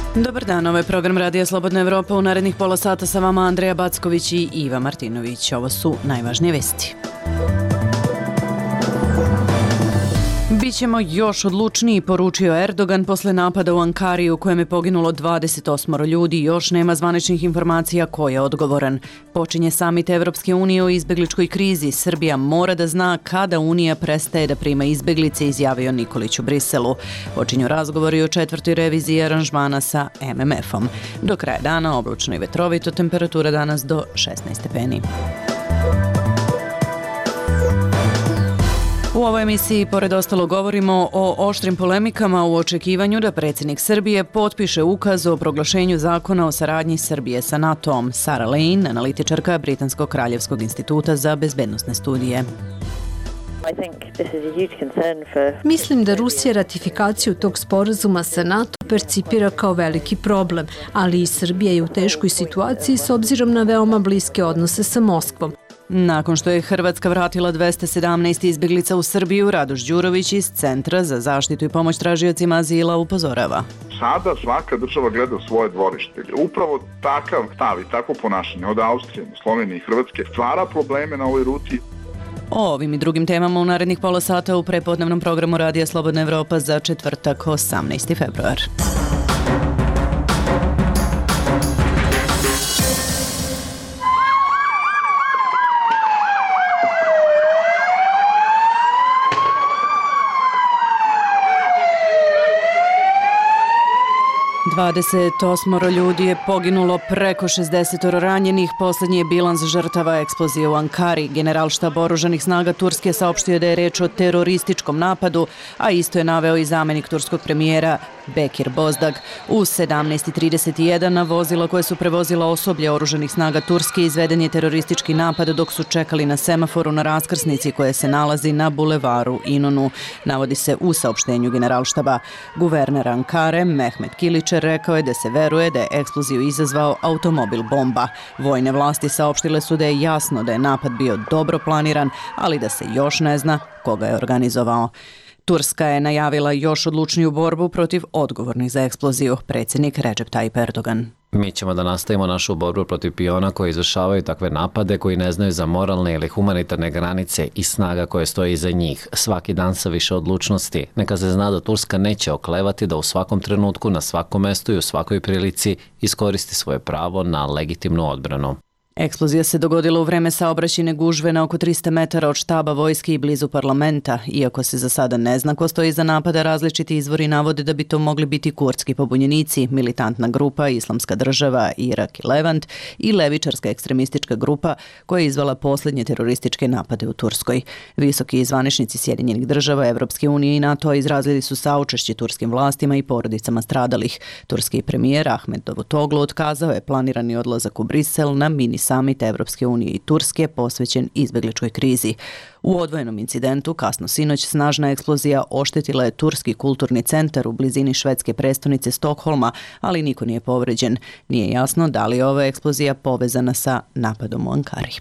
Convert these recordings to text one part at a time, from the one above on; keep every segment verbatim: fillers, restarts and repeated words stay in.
Dobar dan, ovo je program Radija Slobodna Evropa. U narednih pola sata sa vama Andreja Backović i Iva Martinović. Ovo su najvažnije vesti. Bićemo još odlučniji, poručio Erdogan posle napada u Ankari u kojem je poginulo dvadeset osam ljudi. Još nema zvaničnih informacija ko je odgovoran. Počinje samit Evropske unije o izbegličkoj krizi. Srbija mora da zna kada Unija prestaje da prima izbeglice, izjavio Nikolić u Briselu. Počinju razgovori o četvrtoj reviziji aranžmana sa em em efom. Do kraja dana oblačno i vetrovito, temperatura danas do šesnaest stepeni. U ovoj emisiji, pored ostalo, govorimo o oštrim polemikama u očekivanju da predsjednik Srbije potpiše ukaz o proglašenju zakona o saradnji Srbije sa NATO-om. Sara Lane, analitičarka Britanskog kraljevskog instituta za bezbednosne studije. Mislim da Rusija ratifikaciju tog sporazuma sa NATO percipira kao veliki problem, ali i Srbija je u teškoj situaciji s obzirom na veoma bliske odnose sa Moskvom. Nakon što je Hrvatska vratila dvesta sedamnaest izbjeglica u Srbiju, Radoš Đurović iz Centra za zaštitu i pomoć tražiocima azila upozorava. Sada svaka država gleda svoje dvorište. Upravo takav stav i takvo ponašanje od Austrije, Slovenije i Hrvatske stvara probleme na ovoj ruti. O ovim i drugim temama u narednih pola sata u prepodnevnom programu Radija Slobodna Evropa za četvrtak, osamnaesti februar. dvadeset osam ljudi je poginulo, preko šezdeset ranjenih. Poslednji je bilans žrtava eksplozije u Ankari. Generalštab oružanih snaga Turske saopštio da je reč o terorističkom napadu, a isto je naveo i zamenik turskog premijera Bekir Bozdag. U sedamnaest trideset jedan na vozila koje su prevozila osoblje oružanih snaga Turske izveden je teroristički napad dok su čekali na semaforu na raskrsnici koja se nalazi na bulevaru Inonu, navodi se u saopštenju Generalštaba. Guverner Ankare Mehmet Kiličer rekao je da se veruje da je eksploziju izazvao automobil bomba. Vojne vlasti saopštile su da je jasno da je napad bio dobro planiran, ali da se još ne zna ko ga je organizovao. Turska je najavila još odlučniju borbu protiv odgovornih za eksploziju, predsjednik Recep Tayyip Erdogan. Mi ćemo da nastavimo našu borbu protiv piona koji izvršavaju takve napade, koji ne znaju za moralne ili humanitarne granice i snaga koje stoji iza njih. Svaki dan sa više odlučnosti. Neka se zna da Turska neće oklevati da u svakom trenutku, na svakom mestu i u svakoj prilici iskoristi svoje pravo na legitimnu odbranu. Eksplozija se dogodila u vreme saobraćajne gužve na oko trista metara od štaba vojske i blizu parlamenta. Iako se za sada ne zna ko stoji iza napada, različiti izvori navode da bi to mogli biti kurdski pobunjenici, militantna grupa Islamska država, Irak i Levant i levičarska ekstremistička grupa koja je izvala posljednje terorističke napade u Turskoj. Visoki zvaničnici Sjedinjenih država, Evropske unije i NATO izrazili su saučešće turskim vlastima i porodicama stradalih. Turski premijer Ahmet Davutoglu otkazao je planirani odlazak u Brisel na mini samit Evropske unije i Turske posvećen izbegličkoj krizi. U odvojenom incidentu kasno sinoć snažna eksplozija oštetila je turski kulturni centar u blizini švedske prestonice Stokholma, ali niko nije povređen. Nije jasno da li je ova eksplozija povezana sa napadom u Ankari.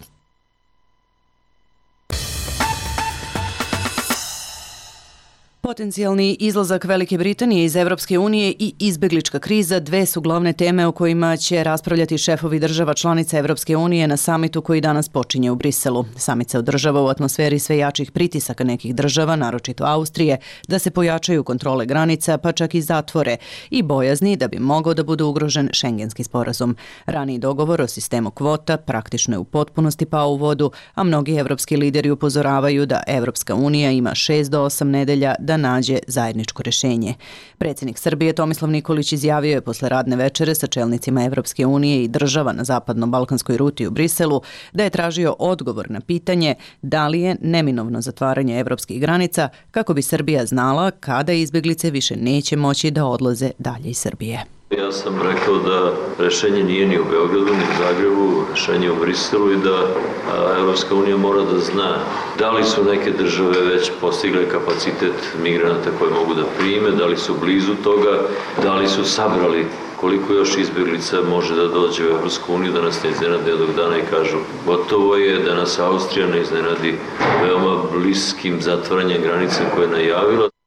Potencijalni izlazak Velike Britanije iz Evropske unije i izbeglička kriza dve su glavne teme o kojima će raspravljati šefovi država članica Evropske unije na samitu koji danas počinje u Briselu. Samit se održava u atmosferi sve jačih pritisaka nekih država, naročito Austrije, da se pojačaju kontrole granica, pa čak i zatvore, i bojazni da bi mogao da bude ugrožen šengenski sporazum. Raniji dogovor o sistemu kvota praktično je u potpunosti pao u vodu, a mnogi evropski lideri upozoravaju da Evropska unija ima šest do osam nedelja da nađe zajedničko rješenje. Predsjednik Srbije Tomislav Nikolić izjavio je posle radne večere sa čelnicima Evropske unije i država na zapadno-balkanskoj ruti u Briselu da je tražio odgovor na pitanje da li je neminovno zatvaranje evropskih granica kako bi Srbija znala kada izbjeglice više neće moći da odlaze dalje iz Srbije. Ja sam rekao da rešenje nije ni u Beogradu, ni u Zagrebu, rešenje je u Briselu i da Evropska unija mora da zna da li su neke države već postigle kapacitet migranata koje mogu da prime, da li su blizu toga, da li su sabrali koliko još izbjeglica može da dođe u Evropsku uniju, da nas ne iznenade jednog dana i kažu gotovo je, da nas Austrija ne iznenadi veoma bliskim zatvaranjem granice koje je najavila.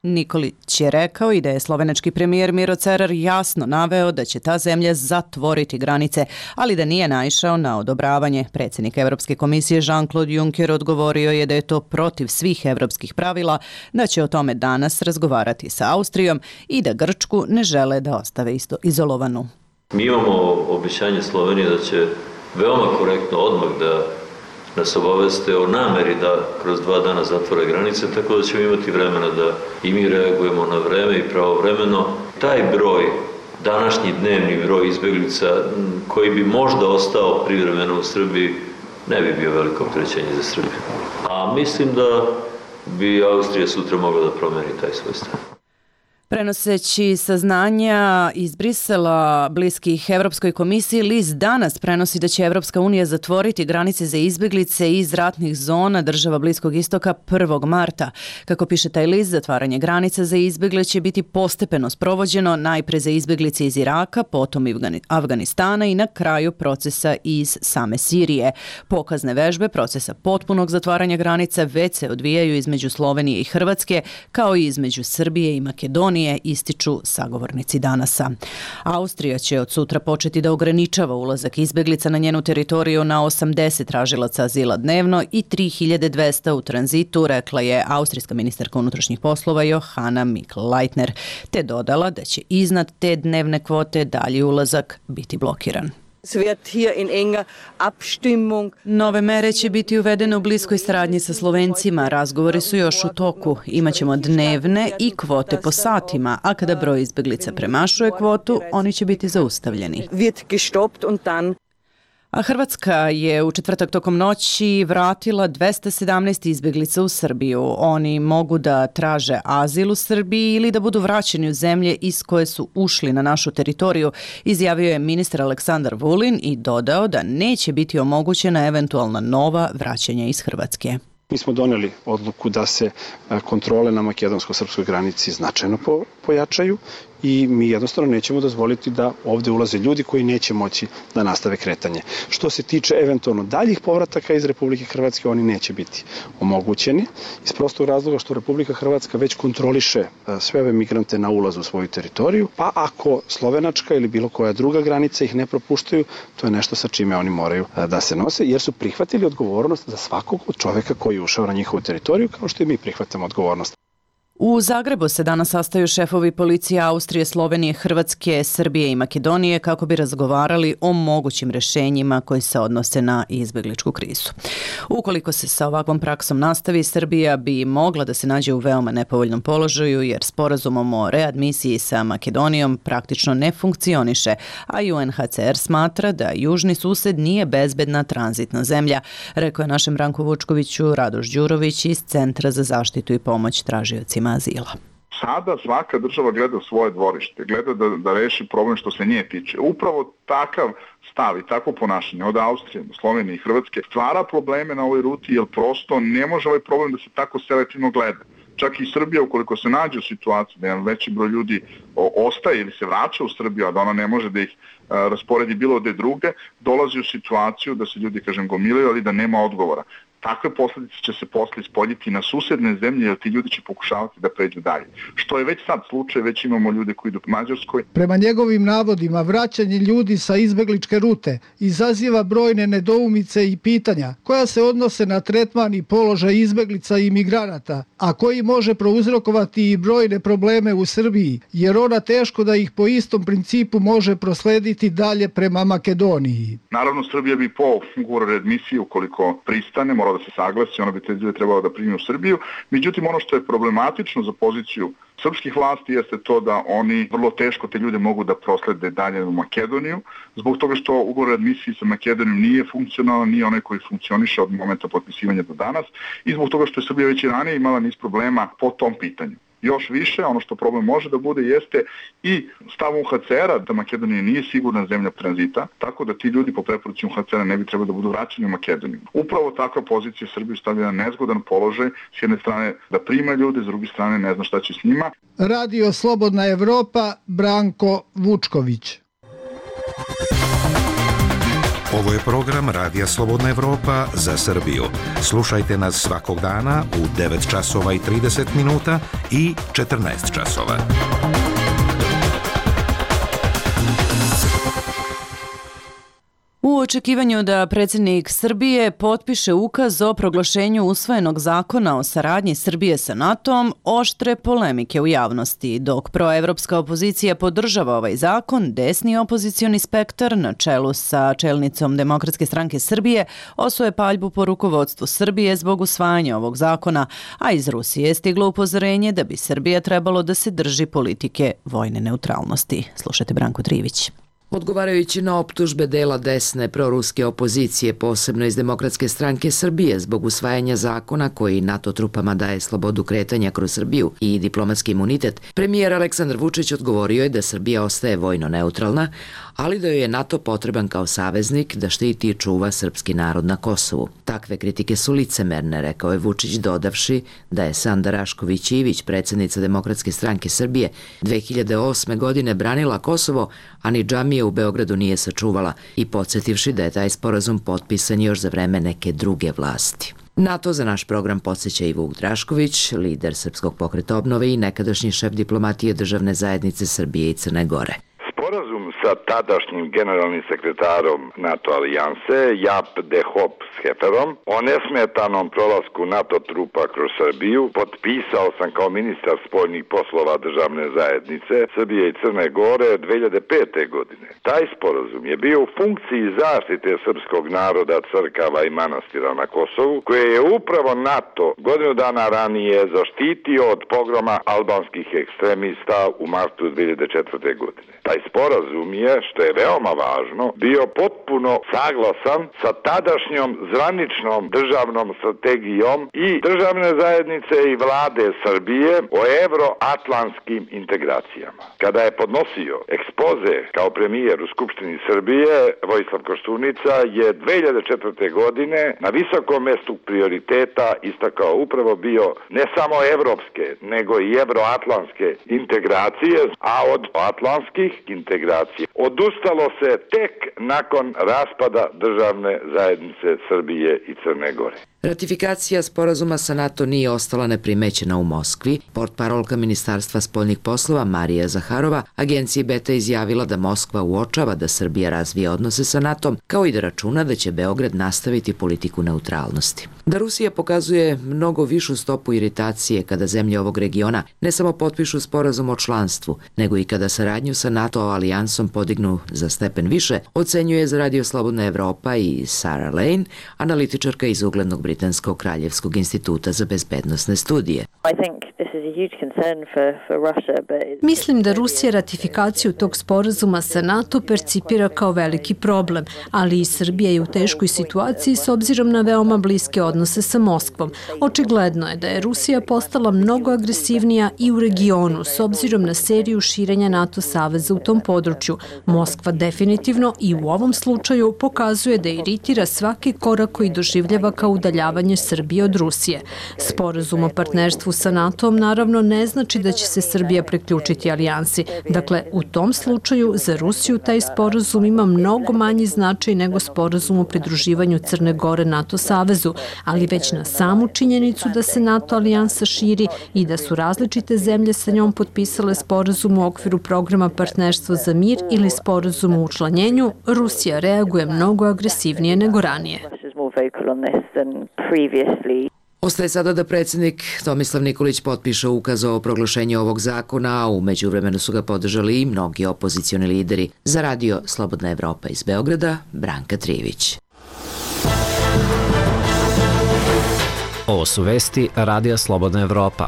Nikolić je rekao i da je slovenački premijer Miro Cerar jasno naveo da će ta zemlja zatvoriti granice, ali da nije naišao na odobravanje. Predsjednik Evropske komisije Jean-Claude Juncker odgovorio je da je to protiv svih evropskih pravila, da će o tome danas razgovarati sa Austrijom i da Grčku ne žele da ostave isto izolovanu. Mi imamo obećanje Slovenije da će veoma korektno odmah da nas obaveste o nameri da kroz dva dana zatvore granice, tako da ćemo imati vremena da i mi reagujemo na vreme i pravovremeno. Taj broj, današnji dnevni broj izbeglica koji bi možda ostao privremeno u Srbiji, ne bi bio veliko opterećenje za Srbiju. A mislim da bi Austrija sutra mogla da promeni taj svoj stav. Prenoseći saznanja iz Brisela bliskih Evropskoj komisiji, list danas prenosi da će Evropska unija zatvoriti granice za izbjeglice iz ratnih zona država Bliskog istoka prvog marta. Kako piše taj list, zatvaranje granica za izbjegle će biti postepeno sprovođeno, najpre za izbjeglice iz Iraka, potom i Afganistana i na kraju procesa iz same Sirije. Pokazne vežbe procesa potpunog zatvaranja granica već se odvijaju između Slovenije i Hrvatske, kao i između Srbije i Makedonije, ističu sagovornici danasa. Austrija će od sutra početi da ograničava ulazak izbjeglica na njenu teritoriju na osamdeset tražilaca azila dnevno i tri hiljade dvesta u tranzitu, rekla je austrijska ministarka unutrašnjih poslova Johanna Mikl-Leitner, te dodala da će iznad te dnevne kvote dalji ulazak biti blokiran. Nove mere će biti uvedene u bliskoj saradnji sa Slovencima. Razgovori su još u toku. Imaćemo dnevne i kvote po satima, a kada broj izbjeglica premašuje kvotu, oni će biti zaustavljeni. A Hrvatska je u četvrtak tokom noći vratila dvesta sedamnaest izbjeglica u Srbiju. Oni mogu da traže azil u Srbiji ili da budu vraćeni u zemlje iz koje su ušli na našu teritoriju, izjavio je ministar Aleksandar Vulin i dodao da neće biti omogućena eventualna nova vraćanja iz Hrvatske. Mi smo doneli odluku da se kontrole na makedonsko-srpskoj granici značajno pojačaju i mi jednostavno nećemo dozvoliti da ovde ulaze ljudi koji neće moći da nastave kretanje. Što se tiče eventualno daljih povrataka iz Republike Hrvatske, oni neće biti omogućeni iz prostog razloga što Republika Hrvatska već kontroliše sve ove migrante na ulazu u svoju teritoriju, pa ako slovenačka ili bilo koja druga granica ih ne propuštaju, to je nešto sa čime oni moraju da se nose, jer su prihvatili odgovornost za svakog od čoveka koji je ušao na njihovu teritoriju, kao što i mi prihvatamo odgovornost. U Zagrebu se danas sastaju šefovi policije Austrije, Slovenije, Hrvatske, Srbije i Makedonije kako bi razgovarali o mogućim rešenjima koji se odnose na izbjegličku krizu. Ukoliko se sa ovakvom praksom nastavi, Srbija bi mogla da se nađe u veoma nepovoljnom položaju jer sporazumom o readmisiji sa Makedonijom praktično ne funkcioniše, a U N H C R smatra da južni sused nije bezbedna tranzitna zemlja, rekao je našem Branku Vučkoviću Radoš Đurović iz Centra za zaštitu i pomoć tražiocima azila. Sada svaka država gleda svoje dvorište, gleda da, da reši problem što se nje tiče. Upravo takav stav i takvo ponašanje od Austrije, Slovenije i Hrvatske stvara probleme na ovoj ruti jer prosto ne može ovaj problem da se tako selektivno gleda. Čak i Srbija, ukoliko se nađe u situaciji da jedan veći broj ljudi ostaje ili se vraća u Srbiju, a da ona ne može da ih a, rasporedi bilo gde druge, dolazi u situaciju da se ljudi, kažem, gomilaju, ali da nema odgovora. Takve posljedice će se posle ispoljiti na susedne zemlje, jer ti ljudi će pokušavati da pređu dalje. Što je već sad slučaj, već imamo ljude koji idu u Mađarskoj. Prema njegovim navodima, vraćanje ljudi sa izbegličke rute izaziva brojne nedoumice i pitanja koja se odnose na tretman i položaj izbeglica i migranata, a koji može prouzrokovati i brojne probleme u Srbiji, jer ona teško da ih po istom principu može proslediti dalje prema Makedoniji. Naravno, Srbija bi po ugovoru readmisije, ukoliko pristane, mora da se saglasi, ona bi te ljude trebala da primi u Srbiju. Međutim, ono što je problematično za poziciju srpskih vlasti jeste to da oni vrlo teško te ljude mogu da proslede dalje u Makedoniju, zbog toga što ugovor o admisiji sa Makedonijom nije funkcionalan, nije onaj koji funkcioniše od momenta potpisivanja do danas i zbog toga što je Srbija već i ranije imala niz problema po tom pitanju. Još više, ono što problem može da bude jeste i stav U N H C R-a da Makedonija nije sigurna zemlja tranzita, tako da ti ljudi po preporuci U N H C R-a ne bi trebali da budu vraćeni u Makedoniju. Upravo takva pozicija Srbiju stavlja na nezgodan položaj, s jedne strane da prima ljude, s druge strane ne zna šta će s njima. Radio Slobodna Evropa, Branko Vučković. Ovo je program Radija Slobodna Evropa za Srbiju. Slušajte nas svakog dana u devet časova i trideset minuta i četrnaest časova. U očekivanju da predsjednik Srbije potpiše ukaz o proglašenju usvojenog zakona o saradnji Srbije sa NATO-om, oštre polemike u javnosti. Dok proevropska opozicija podržava ovaj zakon, desni opozicioni spektar na čelu sa čelnicom Demokratske stranke Srbije osuje paljbu po rukovodstvu Srbije zbog usvajanja ovog zakona, a iz Rusije je stiglo upozorenje da bi Srbija trebalo da se drži politike vojne neutralnosti. Slušajte Branku Trivić. Odgovarajući na optužbe dela desne proruske opozicije, posebno iz Demokratske stranke Srbije, zbog usvajanja zakona koji NATO trupama daje slobodu kretanja kroz Srbiju i diplomatski imunitet, premijer Aleksandar Vučić odgovorio je da Srbija ostaje vojno neutralna, ali da joj je NATO potreban kao saveznik da štiti i čuva srpski narod na Kosovu. Takve kritike su licemerne, rekao je Vučić, dodavši da je Sanda Rašković Ivić, predsjednica Demokratske stranke Srbije, dve hiljade osme godine branila Kosovo, a ni džamije u Beogradu nije sačuvala, i podsjetivši da je taj sporazum potpisan još za vreme neke druge vlasti. NATO za naš program podsjeća i Vuk Drašković, lider Srpskog pokreta obnove i nekadašnji šef diplomatije državne zajednice Srbije i Crne Gore. Sporazum sa tadašnjim generalnim sekretarom NATO alijanse Jaap de Hoop Schefferom o nesmetanom prolasku NATO trupa kroz Srbiju potpisao sam kao ministar spoljnih poslova državne zajednice Srbije i Crne Gore dve hiljade pete. godine. Taj sporazum je bio u funkciji zaštite srpskog naroda, crkava i manastira na Kosovu, koje je upravo NATO godinu dana ranije zaštitio od pogroma albanskih ekstremista u martu dve hiljade četvrte. godine. Taj sporazum je, što je veoma važno, bio potpuno saglasan sa tadašnjom zvaničnom državnom strategijom i državne zajednice i vlade Srbije o evroatlantskim integracijama. Kada je podnosio ekspoze kao premijer u Skupštini Srbije, Vojislav Koštunica je dve hiljade četvrte. godine na visokom mestu prioriteta istakao upravo bio ne samo evropske, nego i evroatlantske integracije, a od atlantskih integracije odustalo se tek nakon raspada državne zajednice Srbije i Crne Gore. Ratifikacija sporazuma sa NATO nije ostala neprimećena u Moskvi. Portparolka Ministarstva spoljnih poslova Marija Zaharova agenciji Beta izjavila da Moskva uočava da Srbija razvija odnose sa NATO-om, kao i da računa da će Beograd nastaviti politiku neutralnosti. Da Rusija pokazuje mnogo višu stopu iritacije kada zemlje ovog regiona ne samo potpišu sporazum o članstvu, nego i kada saradnju sa NATO alijansom podignu za stepen više, ocenjuje za Radio Slobodna Evropa i Sarah Lane, analitičarka iz uglednog Britanskog kraljevskog instituta za bezbednosne studije. Mislim da Rusija ratifikaciju tog sporazuma sa NATO percipira kao veliki problem, ali i Srbija je u teškoj situaciji s obzirom na veoma bliske odnose sa Moskvom. Očigledno je da je Rusija postala mnogo agresivnija i u regionu s obzirom na seriju širenja NATO saveza u tom području. Moskva definitivno i u ovom slučaju pokazuje da iritira svaki korak koji doživljava kao udaljavanje Srbije od Rusije. Sporazum o partnerstvu sa NATO-om naravno ne znači da će se Srbija priključiti alijansi. Dakle, u tom slučaju za Rusiju taj sporazum ima mnogo manji značaj nego sporazum o pridruživanju Crne Gore NATO savezu, ali već na samu činjenicu da se NATO alijansa širi i da su različite zemlje sa njom potpisale sporazum u okviru programa Partnerstvo za mir ili sporazum o učlanjenju, Rusija reaguje mnogo agresivnije nego ranije. Ostaje sada da predsjednik Tomislav Nikolić potpiše ukaz o proglašenju ovog zakona, a u međuvremenu su ga podržali i mnogi opozicioni lideri. Za Radio Slobodna Evropa iz Beograda, Branka Trivić. Ovo su vesti Radija Slobodna Evropa.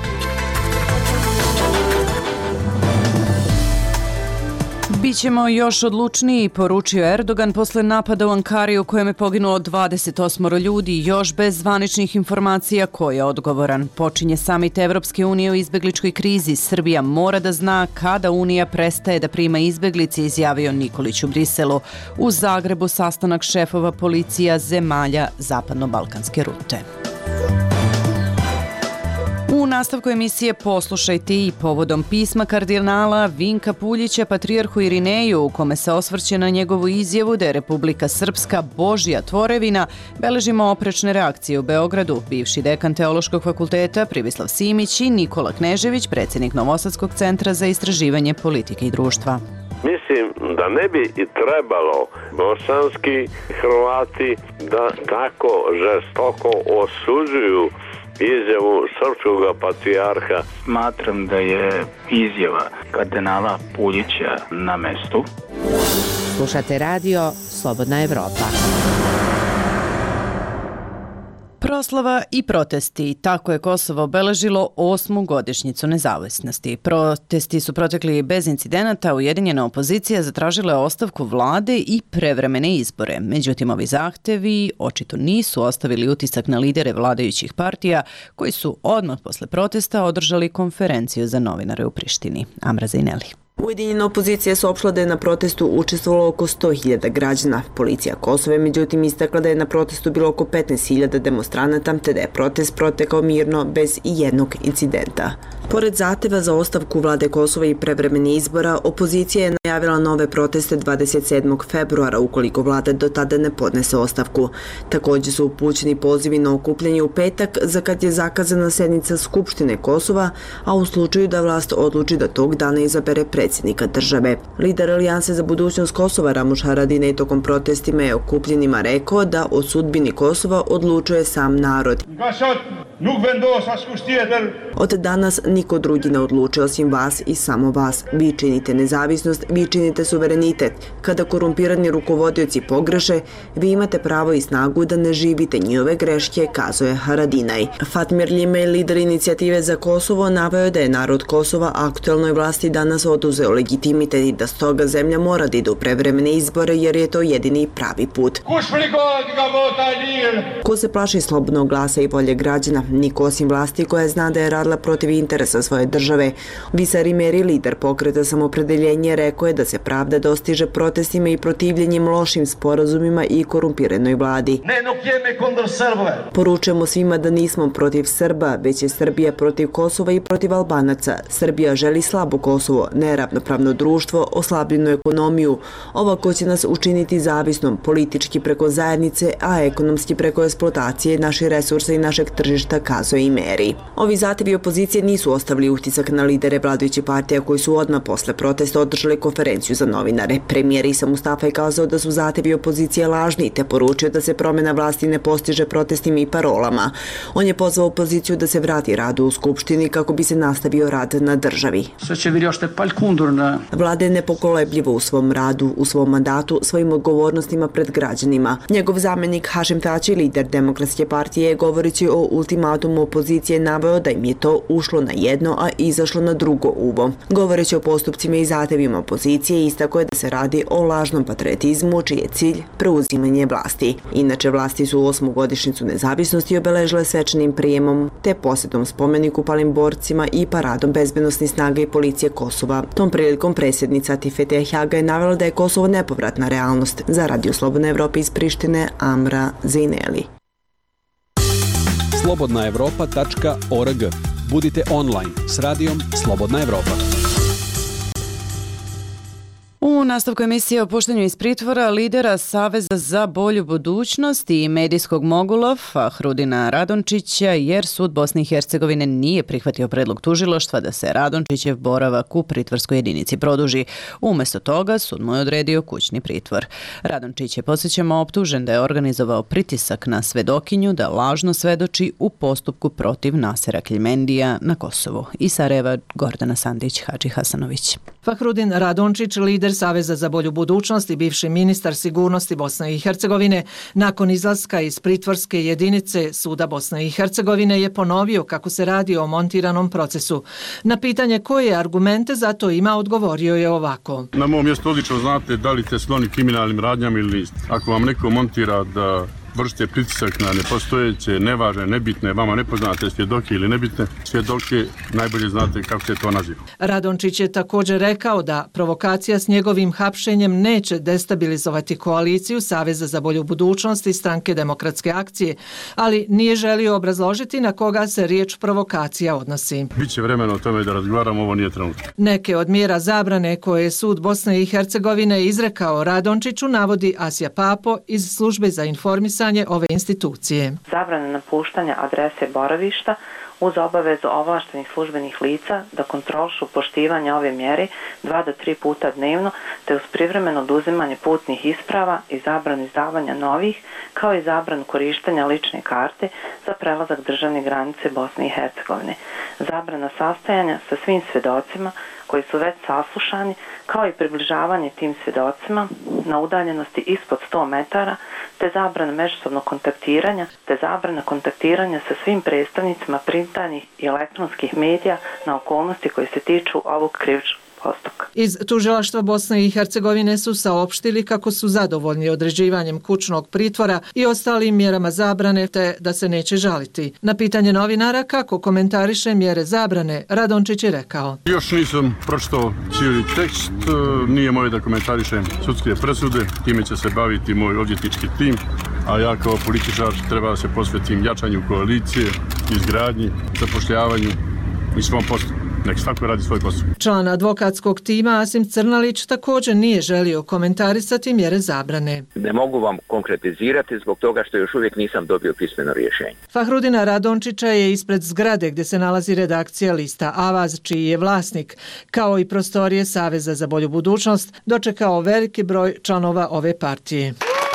Bićemo još odlučniji, poručio Erdogan posle napada u Ankari u kojem je poginulo dvadeset osam ljudi, još bez zvaničnih informacija ko je odgovoran. Počinje samit Evropske unije o izbegličkoj krizi. Srbija mora da zna kada Unija prestaje da prima izbeglice, izjavio Nikolić u Briselu. U Zagrebu sastanak šefova policija zemalja zapadno-balkanske rute. U nastavku emisije poslušajte i povodom pisma kardinala Vinka Puljića patrijarhu Irineju, u kome se osvrće na njegovu izjavu da je Republika Srpska Božja tvorevina, beležimo oprečne reakcije u Beogradu. Bivši dekan Teološkog fakulteta Pribislav Simić i Nikola Knežević, predsjednik Novosadskog centra za istraživanje politike i društva. Mislim da ne bi i trebalo bosanski Hrvati da tako žestoko osuđuju izjavu srpskog patrijarha. Smatram da je izjava kardinala Puljića na mestu. Slušate radio Slobodna Evropa. Proslava i protesti. Tako je Kosovo obeležilo osmu godišnjicu nezavisnosti. Protesti su protekli bez incidenata. Ujedinjena opozicija zatražila je ostavku vlade i prevremene izbore. Međutim, ovi zahtevi očito nisu ostavili utisak na lidere vladajućih partija, koji su odmah posle protesta održali konferenciju za novinare u Prištini. Amra Zajneli. Ujedinjena opozicija je saopštila da je na protestu učestvovalo oko sto hiljada građana. Policija Kosova je međutim istakla da je na protestu bilo oko petnaest hiljada demonstranata, te da je protest protekao mirno bez i jednog incidenta. Pored zahteva za ostavku vlade Kosova i prevremeni izbora, opozicija je najavila nove proteste dvadeset sedmog februara ukoliko vlada do tada ne podnese ostavku. Također su upućeni pozivi na okupljanje u petak za kad je zakazana sednica Skupštine Kosova, a u slučaju da vlast odluči da tog dana izabere predsjednika države. Lider Alijanse za budućnost Kosova Ramuš Haradinaj tokom protestima je okupljenima rekao da o sudbini Kosova odlučuje sam narod. Od danas niko drugi ne odlučuje osim vas i samo vas. Vi činite nezavisnost, vi činite suverenitet. Kada korumpirani rukovodioci pogreše, vi imate pravo i snagu da ne živite njihove greške, kazuje Haradinaj. Fatmir Ljimej, lider inicijative za Kosovo, naveo da je narod Kosova aktuelnoj vlasti danas oduzeo legitimitet i da stoga zemlja mora da ide u prevremene izbore jer je to jedini pravi put. Ko se plaši slobodnog glasa i volje građana? Niko osim vlasti koja zna da je radila protiv interesa svoje države. Visar Imeri, lider pokreta Samopredeljenje, rekao je da se pravda dostiže protestima i protivljenjem lošim sporazumima i korumpiranoj vladi. Poručujemo svima da nismo protiv Srba, već je Srbija protiv Kosova i protiv Albanaca. Srbija želi slabo Kosovo, neravnopravno društvo, oslabljenu ekonomiju. Ovako će nas učiniti zavisnom, politički preko zajednice, a ekonomski preko eksploatacije naših resursa i našeg tržišta, kazuje Imeri. Ovi zahtevi opozicije nisu ostavili utisak na lidere vladajućih partija koji su odmah posle protesta održali konferenciju za novinare. Premijer Isa Mustafa je kazao da su zahtevi opozicije lažni, te poručio da se promjena vlasti ne postiže protestima i parolama. On je pozvao opoziciju da se vrati radu u Skupštini kako bi se nastavio rad na državi. Vlada je nepokolebljivo u svom radu, u svom mandatu, svojim odgovornostima pred građanima. Njegov zamjenik Hašim Tači, lider Demokratske partije, govoreći o ultimatumu opozicije, naveo da im je to ušlo na jedno, a izašlo na drugo uvo. Govoreći o postupcima i zahtevima opozicije, istakao je da se radi o lažnom patriotizmu, čiji je cilj preuzimanje vlasti. Inače, vlasti su osmu godišnjicu nezavisnosti obeležile svečanim prijemom, te posjetom spomeniku palim borcima i paradom bezbednosnih snaga i policije Kosova. Tom prilikom predsjednica Tifete Hjaga je navela da je Kosovo nepovratna realnost. Za Radio Slobodna Evropa iz Prištine, Amra Zajneli. slobodna evropa tačka org. Budite online s radijom Slobodna Evropa. U nastavku emisije o puštanju iz pritvora lidera Saveza za bolju budućnost i medijskog mogula Fahrudina Radončića, jer sud Bosne i Hercegovine nije prihvatio predlog tužilaštva da se Radončićev boravak u pritvorskoj jedinici produži. Umjesto toga sud mu je odredio kućni pritvor. Radončić je, podsjećamo, optužen da je organizovao pritisak na svedokinju da lažno svedoči u postupku protiv Nasera Keljmendija na Kosovu. Iz Sarajeva, Gordana Sandić, Hadži Hasanović. Fahrudin Radončić, lider Saveza za bolju budućnost i bivši ministar sigurnosti Bosne i Hercegovine, nakon izlaska iz pritvorske jedinice Suda Bosne i Hercegovine je ponovio kako se radi o montiranom procesu. Na pitanje koje argumente za to ima, odgovorio je ovako. Na mom mjestu odlično znate da li ste skloni kriminalnim radnjama ili niste. Ako vam neko montira da vršite pritisak na nepostojeće, nevažne, nebitne, vama nepoznate svjedoke ili nebitne svjedoke, najbolje znate kako se to naziva. Radončić je također rekao da provokacija s njegovim hapšenjem neće destabilizovati koaliciju Saveza za bolju budućnost i Stranke demokratske akcije, ali nije želio obrazložiti na koga se riječ provokacija odnosi. Biće vremena o tome da razgovaramo, ovo nije trenutak. Neke od mjera zabrane koje je sud Bosne i Hercegovine izrekao Radončiću navodi Asja Papo iz službe za informisanje ove institucije. Zabrana napuštanja adrese boravišta uz obavezu ovlaštenih službenih lica da kontrolišu poštivanje ove mjere dva do tri puta dnevno, te uz privremeno oduzimanje putnih isprava i zabranu izdavanja novih, kao i zabranu korištenja lične karte za prelazak državne granice Bosne i Hercegovine. Zabrana sastajanja sa svim svjedocima koji su već saslušani, kao i približavanje tim svjedocima na udaljenosti ispod sto metara, te zabrana međusobnog kontaktiranja, te zabrana kontaktiranja sa svim predstavnicima printanih i elektronskih medija na okolnosti koje se tiču ovog krivičnog postupka. Iz tužilaštva Bosne i Hercegovine su saopštili kako su zadovoljni određivanjem kućnog pritvora i ostalim mjerama zabrane, te da se neće žaliti. Na pitanje novinara kako komentariše mjere zabrane, Radončić je rekao: Još nisam pročitao cijeli tekst, nije moje da komentarišem sudske presude, time će se baviti moj odvjetnički tim, a ja kao političar treba da se posvetim jačanju koalicije, izgradnji, zapošljavanju i svom poslu. Nek svako radi svoj posao. Član advokatskog tima Asim Crnalić također nije želio komentarisati mjere zabrane. Ne mogu vam konkretizirati zbog toga što još uvijek nisam dobio pismeno rješenje. Fahrudina Radončića je ispred zgrade gdje se nalazi redakcija lista Avaz, čiji je vlasnik, kao i prostorije Saveza za bolju budućnost, dočekao veliki broj članova ove partije.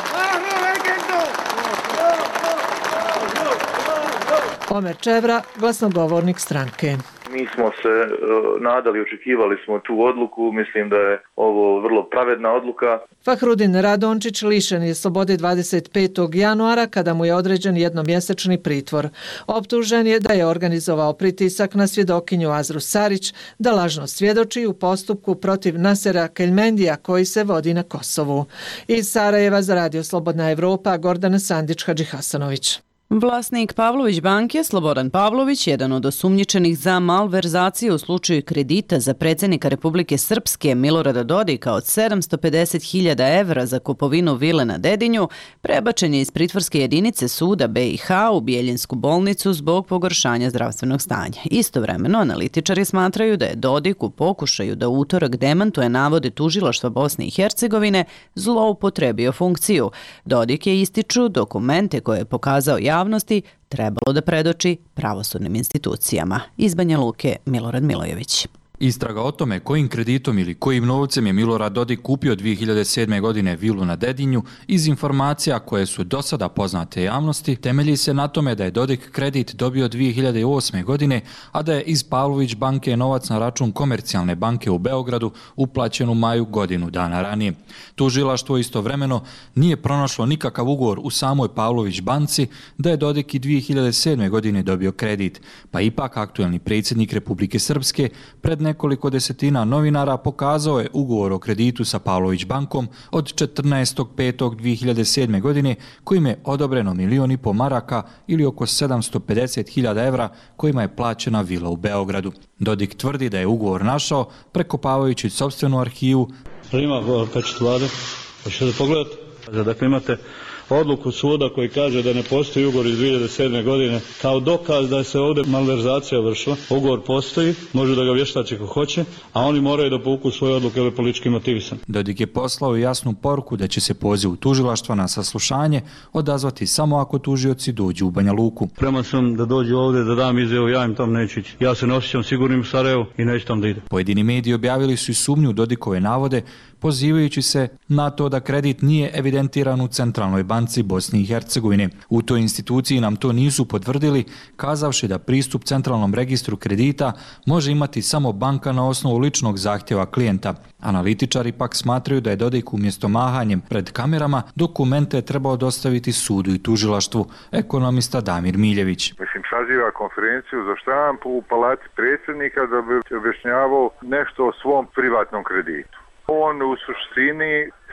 Omer Čevra, glasnogovornik stranke. Mi smo se uh, nadali, očekivali smo tu odluku, mislim da je ovo vrlo pravedna odluka. Fahrudin Radončić lišen je slobode dvadeset petog januara kada mu je određen jednomjesečni pritvor. Optužen je da je organizovao pritisak na svjedokinju Azru Sarić da lažno svjedoči u postupku protiv Nasera Keljmendija koji se vodi na Kosovu. Iz Sarajeva za Radio Slobodna Evropa, Gordana Sandić-Hadžihasanović. Vlasnik Pavlović banke Slobodan Pavlović, jedan od osumnjičenih za malverzaciju u slučaju kredita za predsjednika Republike Srpske Milorada Dodika od sedamsto pedeset hiljada evra za kupovinu vile na Dedinju, prebačen je iz pritvorske jedinice suda B i H u Bijeljinsku bolnicu zbog pogoršanja zdravstvenog stanja. Istovremeno, analitičari smatraju da je Dodik u pokušaju da utorak demantuje navode tužilaštva Bosne i Hercegovine zloupotrebio funkciju. Dodik je, ističu, dokumente koje je pokazao javnosti trebalo da predoči pravosudnim institucijama. Iz Banja Luke, Milorad Milojević. Istraga o tome kojim kreditom ili kojim novcem je Milorad Dodik kupio dvije hiljade sedme. godine vilu na Dedinju iz informacija koje su do sada poznate javnosti temelji se na tome da je Dodik kredit dobio dvije hiljade osme. godine, a da je iz Pavlović banke novac na račun Komercijalne banke u Beogradu uplaćen u maju godinu dana ranije. Tužilaštvo istovremeno nije pronašlo nikakav ugovor u samoj Pavlović banci da je Dodik i dvije hiljade sedme. godine dobio kredit, pa ipak aktuelni predsjednik Republike Srpske pred nekoliko desetina novinara pokazao je ugovor o kreditu sa Pavlović bankom od četrnaestog petog dvije hiljade sedme. godine kojim je odobreno milion i po maraka ili oko sedamsto pedeset hiljada evra kojima je plaćena vila u Beogradu. Dodik tvrdi da je ugovor našao prekopavajući sopstvenu arhivu. Ima pečet vlade, hoćete da pogledate? Dakle, imate odluku suda koji kaže da ne postoji ugovor iz dvije hiljade sedme. godine kao dokaz da se ovdje malverzacija vršila. Ugovor postoji, može da ga vještači ko hoće, a oni moraju da povuku svoje odluke ili politički motivisan. Dodik je poslao jasnu poruku da će se poziv tužilaštva na saslušanje odazvati samo ako tužioci dođu u Banja Luku. Spreman sam da dođu ovdje da dam izjavu, ja im tam neću ići. Ja se ne osjećam sigurnim u Sarajevu i neću tam da ide. Pojedini mediji objavili su i sumnju Dodikove navode, pozivajući se na to da kredit nije evidentiran u Centralnoj banci Bosne i Hercegovine. U toj instituciji nam to nisu potvrdili, kazavši da pristup Centralnom registru kredita može imati samo banka na osnovu ličnog zahtjeva klijenta. Analitičari pak smatraju da je Dodik umjesto mahanjem pred kamerama dokumente trebao dostaviti sudu i tužilaštvu. Ekonomista Damir Miljević. Mislim, saziva konferenciju za štampu u palati predsjednika da bi objašnjavao nešto o svom privatnom kreditu. On u suštini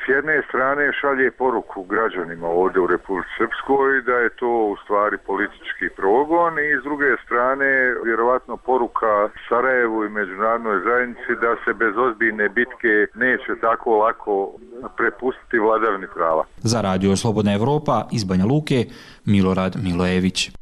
s jedne strane šalje poruku građanima ovdje u Republici Srpskoj da je to u stvari politički progon i s druge strane vjerovatno poruka Sarajevu i međunarodnoj zajednici da se bez ozbiljne bitke neće tako lako prepustiti vladavini prava. Za Radio Slobodna Evropa iz Banja Luke, Milorad Milojević.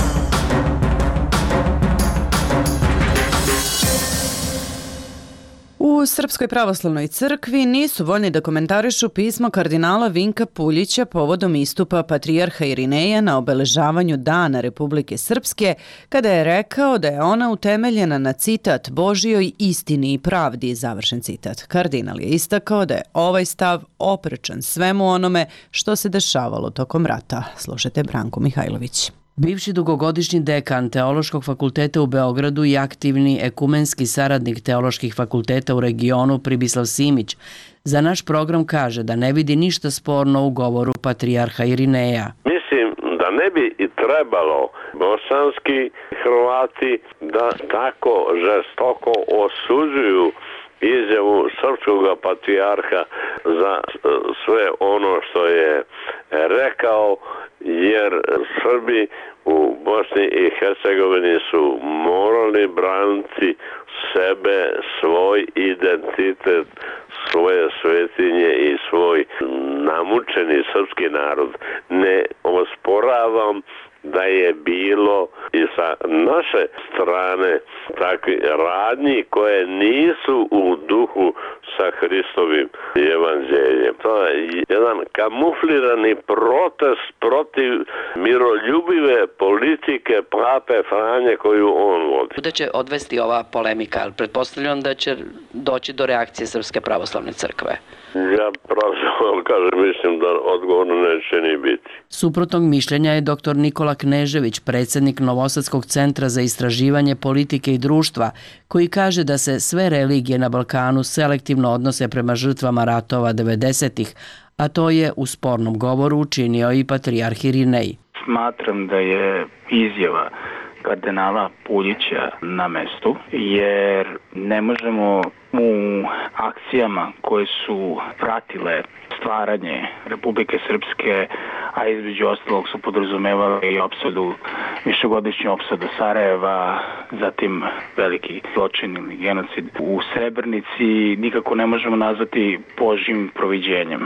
U Srpskoj pravoslavnoj crkvi nisu voljni da komentarišu pismo kardinala Vinka Puljića povodom istupa patrijarha Irineja na obeležavanju Dana Republike Srpske, kada je rekao da je ona utemeljena na citat Božjoj istini i pravdi, završen citat. Kardinal je istakao da je ovaj stav oprečan svemu onome što se dešavalo tokom rata. Slušajte Branku Mihajlović. Bivši dugogodišnji dekan Teološkog fakulteta u Beogradu i aktivni ekumenski saradnik Teoloških fakulteta u regionu Pribislav Simić za naš program kaže da ne vidi ništa sporno u govoru patrijarha Irineja. Mislim da ne bi i trebalo bosanski Hrvati da tako žestoko osuđuju izjavu srpskog patrijarha za sve ono što je rekao, jer Srbi u Bosni i Hercegovini su morali braniti sebe, svoj identitet, svoje svetinje i svoj namučeni srpski narod. Ne osporavam da je bilo i sa naše strane takvi radnji koje nisu u duhu sa Hristovim evanđeljem. To je jedan kamuflirani protest protiv miroljubive politike pape Franje koju on vodi. Kuda će odvesti ova polemika? Pretpostavljam da će doći do reakcije Srpske pravoslavne crkve. Ja pravzapravo kažem, mislim da odgovorno neće ni biti. Suprotnog mišljenja je doktor Nikola Knežević, predsjednik Novosadskog centra za istraživanje politike i društva, koji kaže da se sve religije na Balkanu selektivno odnose prema žrtvama ratova devedesetih, a to je u spornom govoru učinio i patrijarh Irinej. Smatram da je izjava kardinala Puljića na mestu, jer ne možemo u akcijama koje su pratile stvaranje Republike Srpske, a između ostalog su podrazumevali i opsadu, višegodišnju opsadu Sarajeva, zatim veliki zločin ili genocid u Srebrenici, nikako ne možemo nazvati Božjim proviđenjem.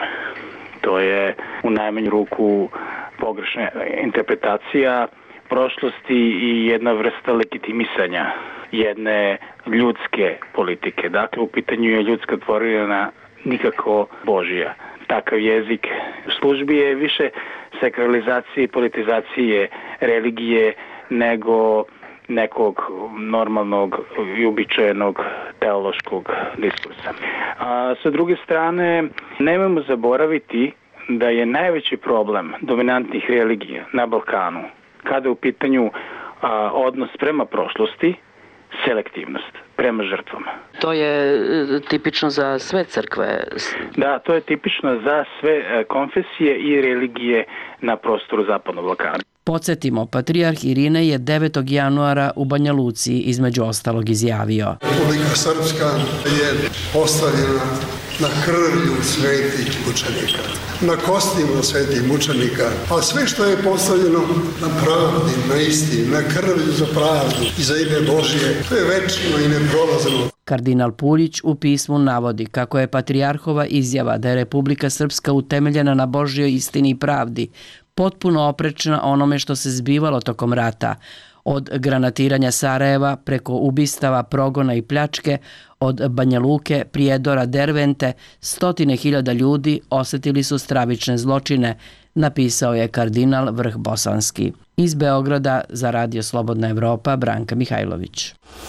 To je u najmanju ruku pogrešna interpretacija prošlosti i jedna vrsta legitimisanja jedne ljudske politike. Dakle, u pitanju je ljudska tvorevina, nikako Božja. Takav jezik u službi je više sakralizacije i politizacije religije nego nekog normalnog i uobičajenog teološkog diskursa. A sa druge strane, nemojmo zaboraviti da je najveći problem dominantnih religija na Balkanu kada je u pitanju a, odnos prema prošlosti, selektivnost prema žrtvama. To je tipično za sve crkve? Da, to je tipično za sve konfesije i religije na prostoru Zapadnog Balkana. Podsjetimo, patrijarh Irinej je devetog januara u Banja Luci između ostalog izjavio: Republika Srpska je postavljena na krvlju svetih mučenika, na kostima svetih mučenika, a sve što je postavljeno na pravdi, na istini, na krvlju za pravdu i za ime Božje, to je večno i neprolazno. Kardinal Puljić u pismu navodi kako je patrijarhova izjava da je Republika Srpska utemeljena na Božjoj istini i pravdi potpuno oprečna onome što se zbivalo tokom rata, od granatiranja Sarajeva preko ubistava, progona i pljačke, od Banja Luke, Prijedora, Dervente, stotine hiljada ljudi osetili su stravične zločine, napisao je kardinal Vrh Bosanski. Iz Beograda za Radio Slobodna Evropa, Branka Mihajlović.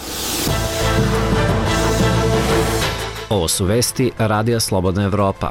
Ovo su vesti Radija Slobodna Evropa.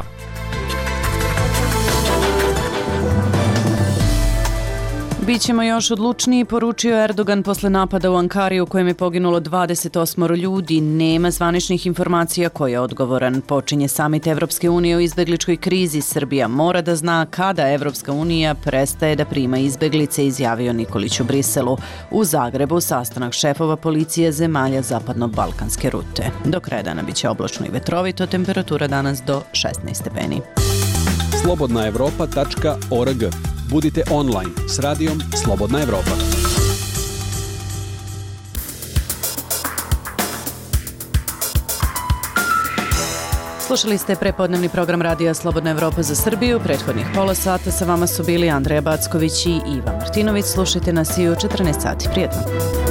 Bićemo još odlučniji, poručio Erdogan posle napada u Ankari u kojem je poginulo dvadeset osam ljudi. Nema zvaničnih informacija ko je odgovoran. Počinje samit Evropske unije o izbegličkoj krizi. Srbija mora da zna kada Evropska unija prestaje da prima izbeglice, izjavio Nikolić u Briselu. U Zagrebu sastanak šefova policije zemalja zapadno-balkanske rute. Do kraja dana biće oblačno i vetrovito, temperatura danas do šesnaest stepeni. slobodna evropa tačka org. Budite online s radijom Slobodna Evropa. Slušali ste prepodnevni program radija Slobodna Evropa za Srbiju. Prethodnih pola sata sa vama su bili Andreja Backović i Iva Martinović. Slušajte nas i u četrnaest sati. Prijetno.